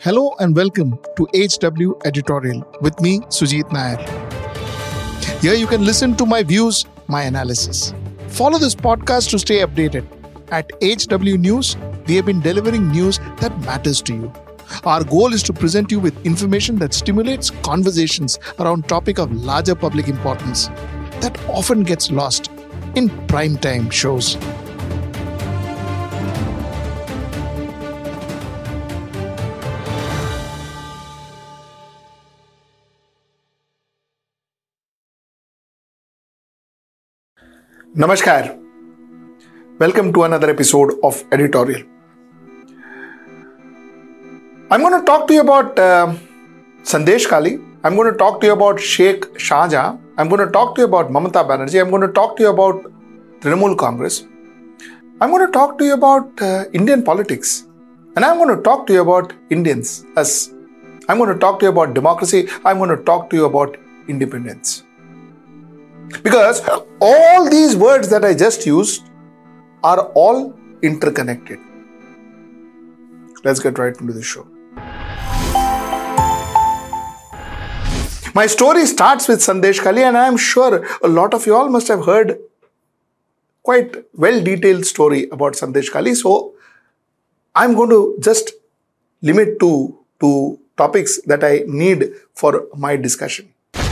Hello and welcome to HW Editorial with me, Sujit Nair. Here you can listen to my views, my analysis. Follow this podcast to stay updated. At HW News, we have been delivering news that matters to you. Our goal is to present you with information that stimulates conversations around topic of larger public importance that often gets lost in primetime shows. Namaskar. Welcome to another episode of Editorial. I'm going to talk to you about Sandesh Kali. I'm going to talk to you about Sheikh Shahjahan. I'm going to talk to you about Mamata Banerjee. I'm going to talk to you about Trinamool Congress. I'm going to talk to you about Indian politics. And I'm going to talk to you about Indians, us. I'm going to talk to you about democracy. I'm going to talk to you about independence. Because all these words that I just used are all interconnected. Let's get right into the show. My story starts with Sandesh Kali, and I am sure a lot of you all must have heard quite well-detailed story about Sandesh Kali. So I'm going to just limit to topics that I need for my discussion.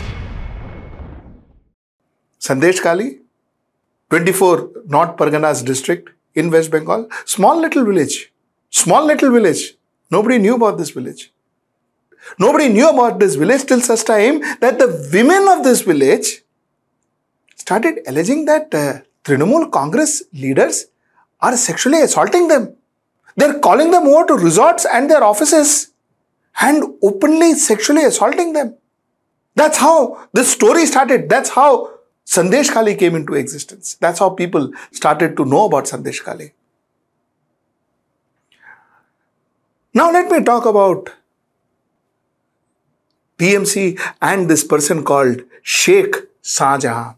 Sandesh Kali, 24 North Parganas district in West Bengal. Small little village. Nobody knew about this village. Nobody knew about this village till such time that the women of this village started alleging that Trinamool Congress leaders are sexually assaulting them. They're calling them over to resorts and their offices and openly sexually assaulting them. That's how this story started. That's how Sandesh Kali came into existence. That's how people started to know about Sandesh Kali. Now let me talk about TMC and this person called Sheikh Shahjahan.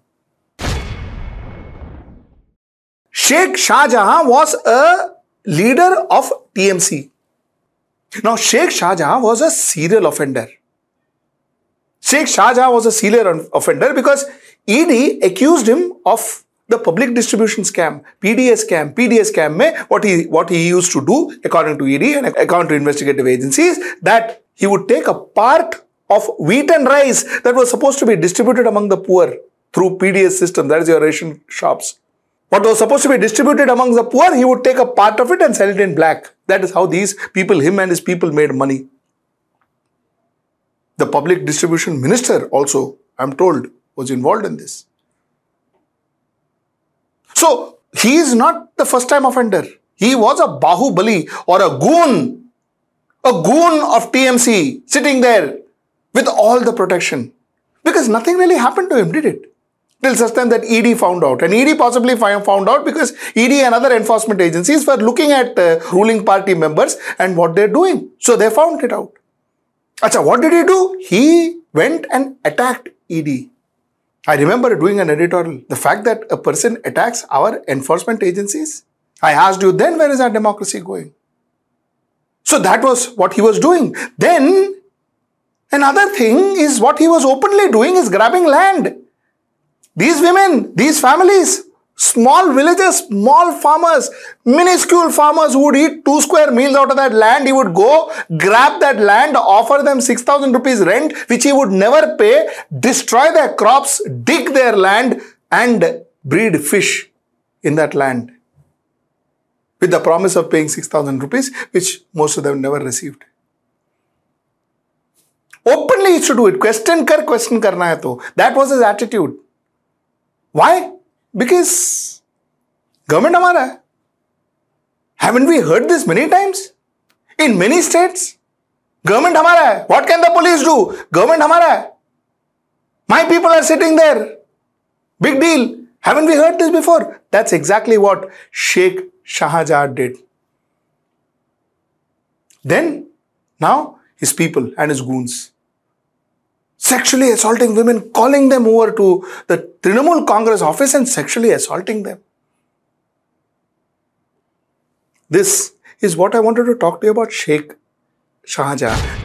Sheikh Shahjahan was a leader of TMC. Now Sheikh Shahjahan was a serial offender. Sheikh Shahjahan was a serial offender because ED accused him of the public distribution scam, PDS scam, what he used to do, according to ED and according to investigative agencies, that he would take a part of wheat and rice that was supposed to be distributed among the poor through PDS system, that is your ration shops. What was supposed to be distributed among the poor, he would take a part of it and sell it in black. That is how these people, him and his people, made money. The public distribution minister also, I'm told, was involved in this. So, he is not the first time offender. He was a Bahubali or a goon of TMC sitting there with all the protection. Because nothing really happened to him, did it? Till such time that ED found out. And ED possibly found out because ED and other enforcement agencies were looking at ruling party members and what they're doing. So, they found it out. Acha, what did he do? He went and attacked ED. I remember doing an editorial. The fact that a person attacks our enforcement agencies. I asked you then, where is our democracy going? So that was what he was doing. Then, another thing is what he was openly doing is grabbing land. These women, these families, small villagers, small farmers, minuscule farmers who would eat 2 square meals out of that land. He would go, grab that land, offer them 6,000 rupees rent, which he would never pay, destroy their crops, dig their land and breed fish in that land. With the promise of paying 6,000 rupees, which most of them never received. Openly he used to do it. Question karna hai to. That was his attitude. Why? Because government hamara hai. Haven't we heard this many times? In many states, government hamara hai. What can the police do? Government hamara hai. My people are sitting there. Big deal. Haven't we heard this before? That's exactly what Sheikh Shahjahan did. Then, now, his people and his goons. Sexually assaulting women, calling them over to the Trinamool Congress office and sexually assaulting them. This is what I wanted to talk to you about Sheikh Shah Jahan.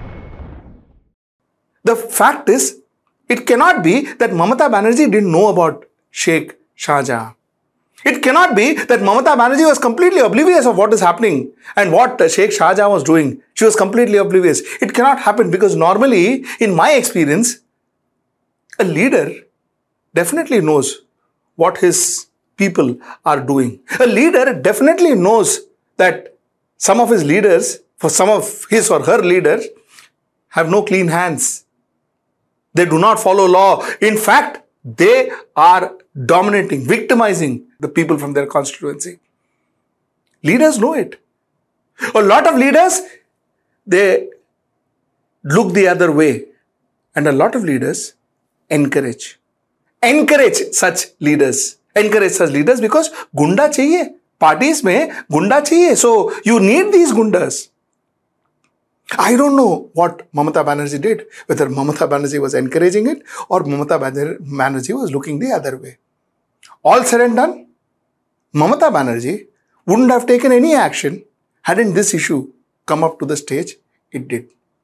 The fact is, it cannot be that Mamata Banerjee didn't know about Sheikh Shah Jahan. It cannot be that Mamata Banerjee was completely oblivious of what is happening and what Sheikh Shah Jahan was doing. She was completely oblivious. It cannot happen because normally, in my experience, a leader definitely knows what his people are doing. A leader definitely knows that some of his leaders, for some of his or her leaders, have no clean hands. They do not follow law. In fact, they are dominating, victimizing the people from their constituency. Leaders know it. A lot of leaders, they look the other way. And a lot of leaders encourage such leaders. Encourage such leaders because gunda chahiye. Parties mein gunda chahiye. So you need these gundas. I don't know what Mamata Banerjee did, whether Mamata Banerjee was encouraging it or Mamata Banerjee was looking the other way. All said and done, Mamata Banerjee wouldn't have taken any action hadn't this issue come up to the stage. It did.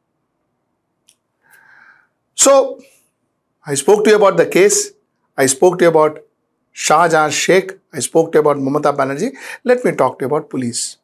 So, I spoke to you about the case. I spoke to you about Shah Jahan Sheikh. I spoke to you about Mamata Banerjee. Let me talk to you about police.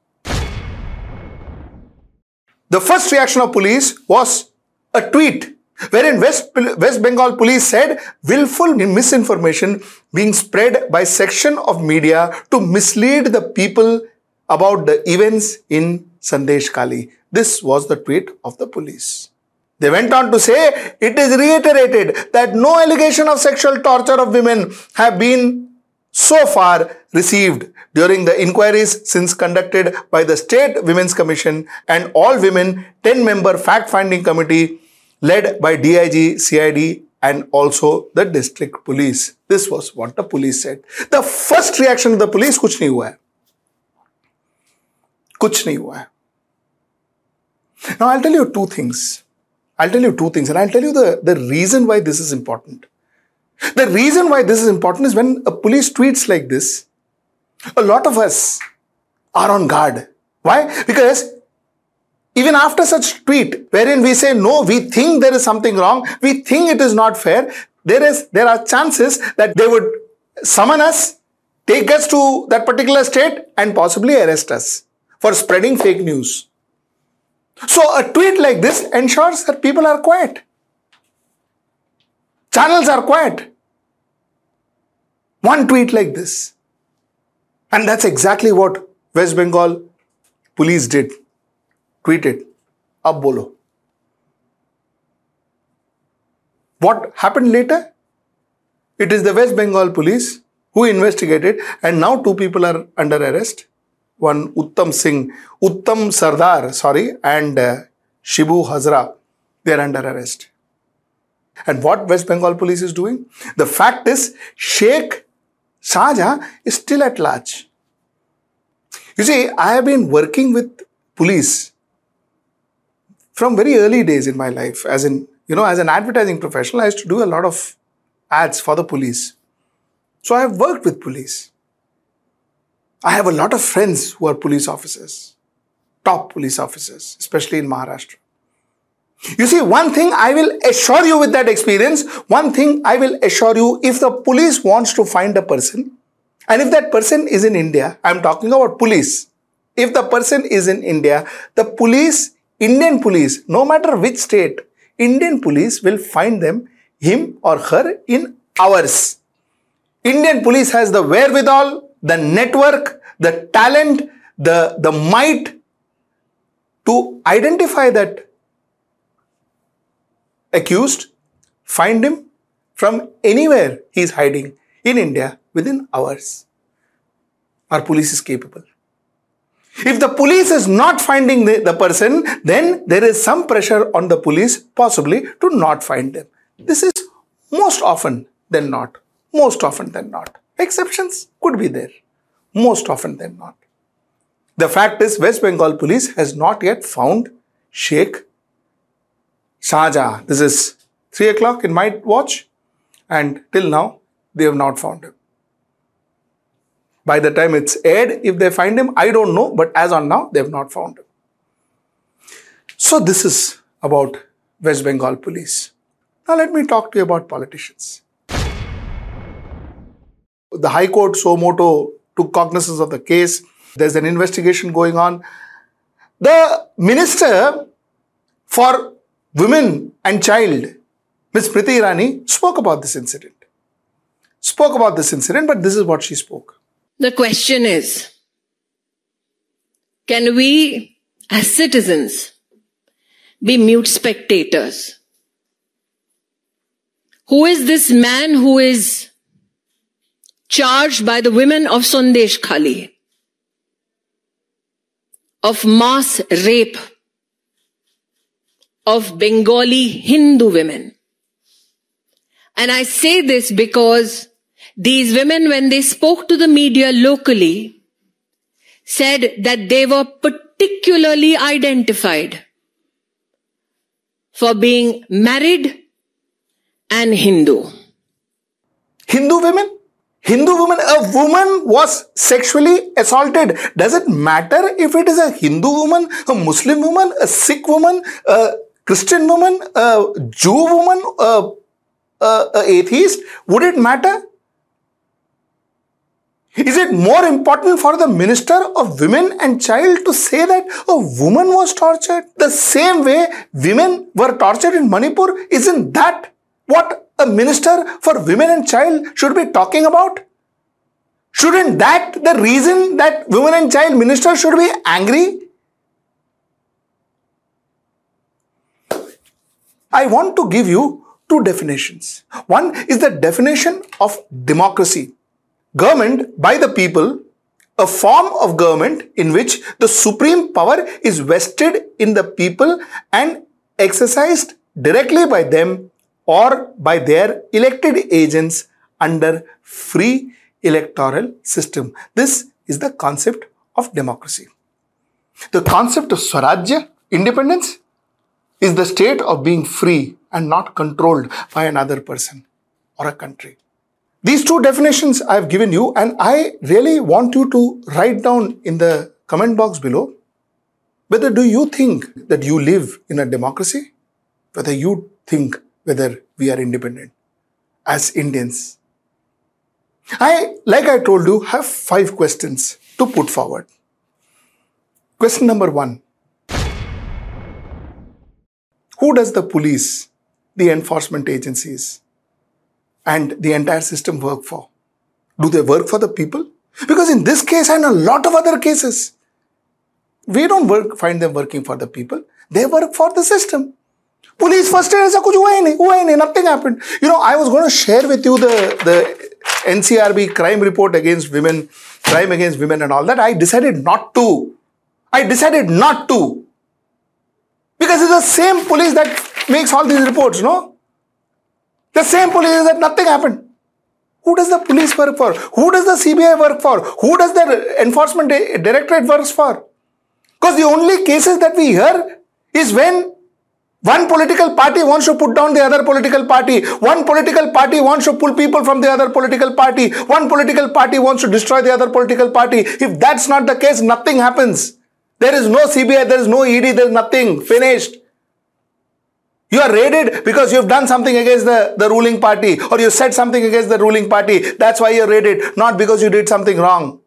The first reaction of police was a tweet wherein West Bengal police said willful misinformation being spread by section of media to mislead the people about the events in Sandesh Kali. This was the tweet of the police. They went on to say, it is reiterated that no allegation of sexual torture of women have been so far received during the inquiries since conducted by the State Women's Commission and all women 10-member fact-finding committee led by DIG, CID and also the district police. This was what the police said. The first reaction of the police, kuch nahi hua hai. Kuch nahi hua hai. Now I'll tell you two things. And I'll tell you the reason why this is important. The reason why this is important is when a police tweets like this, a lot of us are on guard. Why? Because even after such tweet, wherein we say, no, we think there is something wrong, we think it is not fair, there are chances that they would summon us, take us to that particular state and possibly arrest us for spreading fake news. So a tweet like this ensures that people are quiet. Channels are quiet. One tweet like this. And that's exactly what West Bengal police did. Tweeted. Ab bolo. What happened later? It is the West Bengal police who investigated and now two people are under arrest. One Uttam Sardar, and Shibu Hazra, they are under arrest. And what West Bengal police is doing? The fact is, Sheikh Shah Jahan is still at large. You see, I have been working with police from very early days in my life. As an advertising professional, I used to do a lot of ads for the police. So I have worked with police. I have a lot of friends who are police officers, top police officers, especially in Maharashtra. You see, one thing I will assure you with that experience, if the police wants to find a person, and if that person is in India, I'm talking about police. If the person is in India, the police, Indian police, no matter which state, Indian police will find him or her in hours. Indian police has the wherewithal, the network, the talent, the might to identify that accused, find him from anywhere he is hiding in India within hours. Our police is capable. If the police is not finding the person, then there is some pressure on the police possibly to not find them. This is most often than not. Most often than not. Exceptions could be there. Most often than not. The fact is, West Bengal police has not yet found Sheikh Shah Jahan. This is 3 o'clock in my watch, and till now, they have not found him. By the time it's aired, if they find him, I don't know, but as on now, they have not found him. So this is about West Bengal police. Now let me talk to you about politicians. The High Court suo motu took cognizance of the case. There's an investigation going on. The Minister for Women and Child, Ms. Smriti Irani, spoke about this incident. But this is what she spoke. The question is, can we as citizens be mute spectators? Who is this man who is charged by the women of Sandesh Khali of mass rape of Bengali Hindu women? And I say this because these women, when they spoke to the media locally, said that they were particularly identified for being married and Hindu. Hindu women? A woman was sexually assaulted. Does it matter if it is a Hindu woman, a Muslim woman, a Sikh woman, a Christian woman, a Jew woman, a atheist? Would it matter? Is it more important for the Minister of Women and Child to say that a woman was tortured the same way women were tortured in Manipur? Isn't that what a Minister for Women and Child should be talking about? Shouldn't that the reason that Women and Child Minister should be angry? I want to give you two definitions. One is the definition of democracy. Government by the people, a form of government in which the supreme power is vested in the people and exercised directly by them or by their elected agents under free electoral system. This is the concept of democracy. The concept of Swarajya, independence, is the state of being free and not controlled by another person or a country. These two definitions I have given you, and I really want you to write down in the comment box below whether do you think that you live in a democracy, whether you think whether we are independent as Indians. Like I told you, have 5 questions to put forward. Question number 1. Who does the police, the enforcement agencies, and the entire system work for? Do they work for the people? Because in this case and a lot of other cases, we don't find them working for the people. They work for the system. Police first aid, aisa kuch hua hi nahi, nothing happened. I was going to share with you the NCRB crime report against women, crime against women and all that. I decided not to. Because it's the same police that makes all these reports, no? The same police that nothing happened. Who does the police work for? Who does the CBI work for? Who does the enforcement directorate work for? Because the only cases that we hear is when one political party wants to put down the other political party. One political party wants to pull people from the other political party. One political party wants to destroy the other political party. If that's not the case, nothing happens. There is no CBI, there is no ED, there is nothing. Finished. You are raided because you have done something against the ruling party, or you said something against the ruling party. That's why you are raided, not because you did something wrong.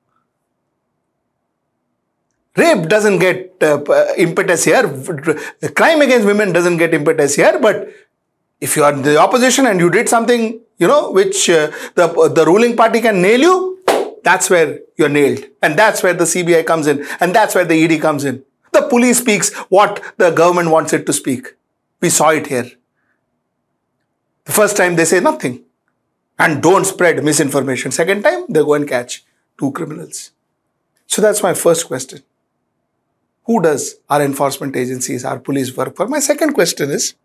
Rape doesn't get impetus here. Crime against women doesn't get impetus here. But if you are the opposition and you did something, which the ruling party can nail you, that's where you're nailed. And that's where the CBI comes in. And that's where the ED comes in. The police speaks what the government wants it to speak. We saw it here. The first time they say nothing and don't spread misinformation. Second time they go and catch 2 criminals. So that's my first question. Who does our enforcement agencies, our police work for? My second question is,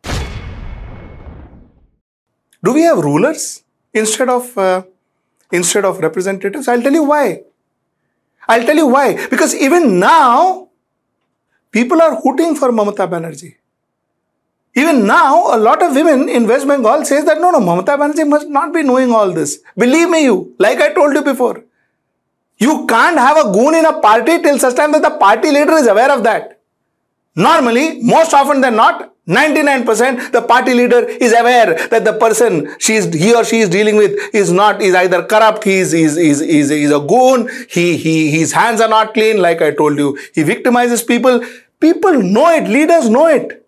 do we have rulers instead of representatives? I'll tell you why. Because even now, people are hooting for Mamata Banerjee. Even now, a lot of women in West Bengal says that no, Mamata Banerjee must not be knowing all this. Believe me, like I told you before, you can't have a goon in a party till such time that the party leader is aware of that. Normally, most often than not, 99% the party leader is aware that the person he or she is dealing with is either corrupt, he's a goon, his hands are not clean, like I told you, he victimizes people. People know it, leaders know it.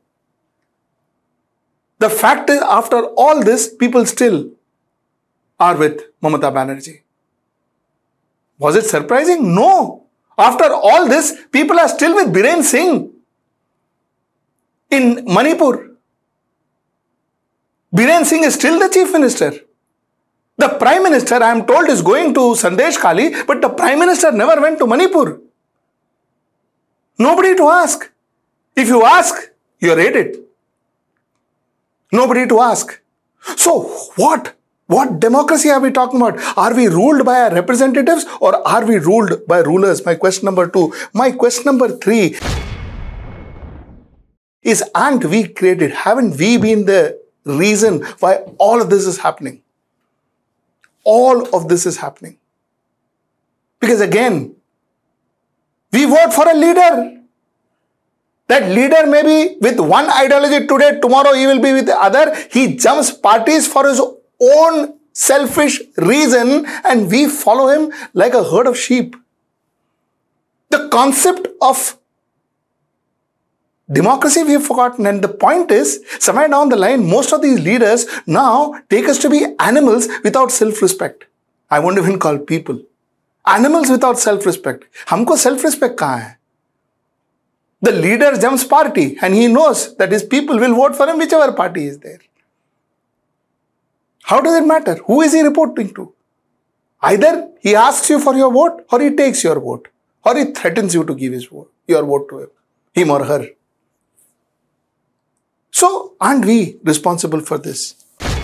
The fact is, after all this, people still are with Mamata Banerjee. Was it surprising? No. After all this, people are still with Biren Singh in Manipur. Biren Singh is still the chief minister. The prime minister, I am told, is going to Sandesh Khali, but the prime minister never went to Manipur. Nobody to ask. If you ask, you are raided. Nobody to ask. So what? What democracy are we talking about? Are we ruled by our representatives or are we ruled by rulers? My question number 2. My question number 3 is, aren't we created? Haven't we been the reason why all of this is happening? All of this is happening. Because again, we vote for a leader. That leader may be with one ideology today, tomorrow he will be with the other. He jumps parties for his own selfish reason and we follow him like a herd of sheep. The concept of democracy we have forgotten, and the point is, somewhere down the line, most of these leaders now take us to be animals without self-respect. I won't even call people. Animals without self-respect. Humko self-respect kahan hai? The leader jumps party and he knows that his people will vote for him whichever party is there. How does it matter? Who is he reporting to? Either he asks you for your vote or he takes your vote or he threatens you to give your vote to him or her. So, aren't we responsible for this?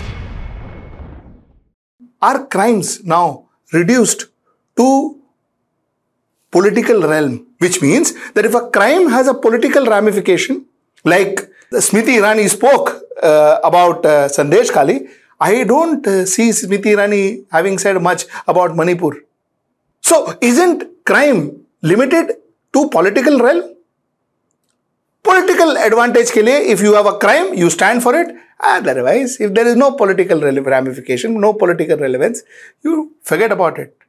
Are crimes now reduced to political realm? Which means that if a crime has a political ramification, like Smriti Irani spoke about Sandesh Khali, I don't see Smriti Irani having said much about Manipur. So, isn't crime limited to political realm? Political advantage ke liye, if you have a crime, you stand for it. Otherwise, if there is no political ramification, no political relevance, you forget about it.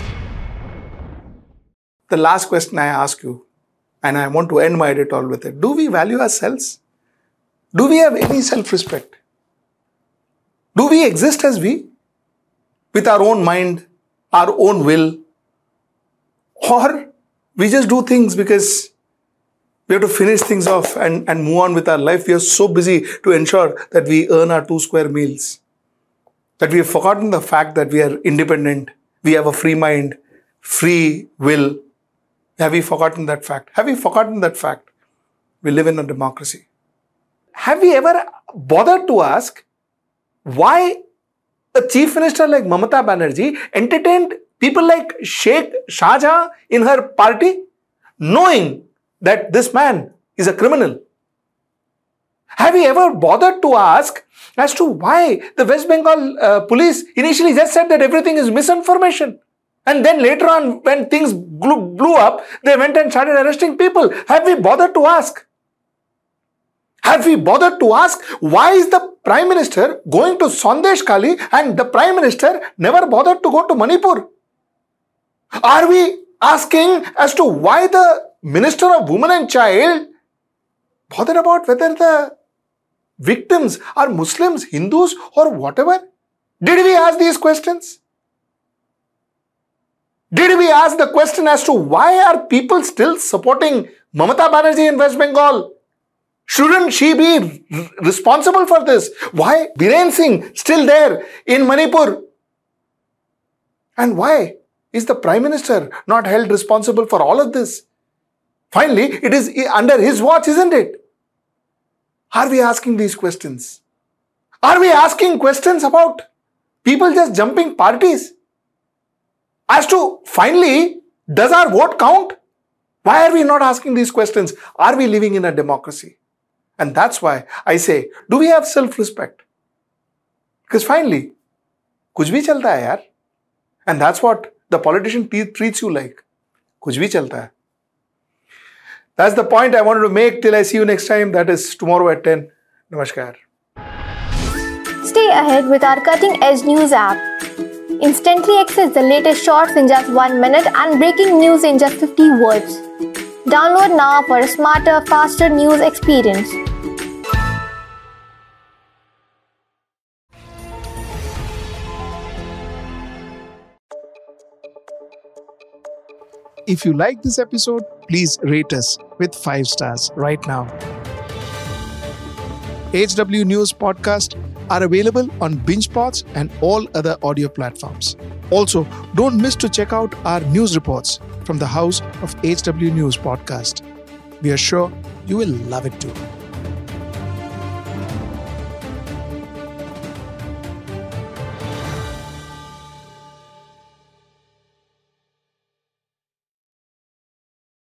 The last question I ask you, and I want to end my editorial with it. Do we value ourselves? Do we have any self-respect? Do we exist as we? With our own mind, our own will? Or we just do things because we have to finish things off and move on with our life. We are so busy to ensure that we earn our 2 square meals, that we have forgotten the fact that we are independent. We have a free mind, free will. Have we forgotten that fact? Have we forgotten that fact? We live in a democracy. Have we ever bothered to ask why a chief minister like Mamata Banerjee entertained people like Sheikh Shahjahan in her party, knowing that this man is a criminal? Have we ever bothered to ask as to why the West Bengal police initially just said that everything is misinformation? And then later on, when things blew up, they went and started arresting people. Have we bothered to ask? Have we bothered to ask why is the Prime Minister going to Sandesh Khali and the Prime Minister never bothered to go to Manipur? Are we asking as to why the Minister of Women and Child bothered about whether the victims are Muslims, Hindus or whatever? Did we ask these questions? Did we ask the question as to why are people still supporting Mamata Banerjee in West Bengal? Shouldn't she be responsible for this? Why Biren Singh still there in Manipur? And why is the Prime Minister not held responsible for all of this? Finally, it is under his watch, isn't it? Are we asking these questions? Are we asking questions about people just jumping parties? As to finally, does our vote count? Why are we not asking these questions? Are we living in a democracy? And that's why I say, do we have self-respect? Because finally, kuch bhi chalta hai yaar. And that's what the politician treats you like. Kuch bhi chalta hai. That's the point I wanted to make. Till I see you next time. That is tomorrow at 10. Namaskar. Stay ahead with our cutting-edge news app. Instantly access the latest shorts in just 1 minute and breaking news in just 50 words. Download now for a smarter, faster news experience. If you like this episode, please rate us with 5 stars right now. HW News podcasts are available on BingePods and all other audio platforms. Also, don't miss to check out our news reports from the house of HW News podcast. We are sure you will love it too.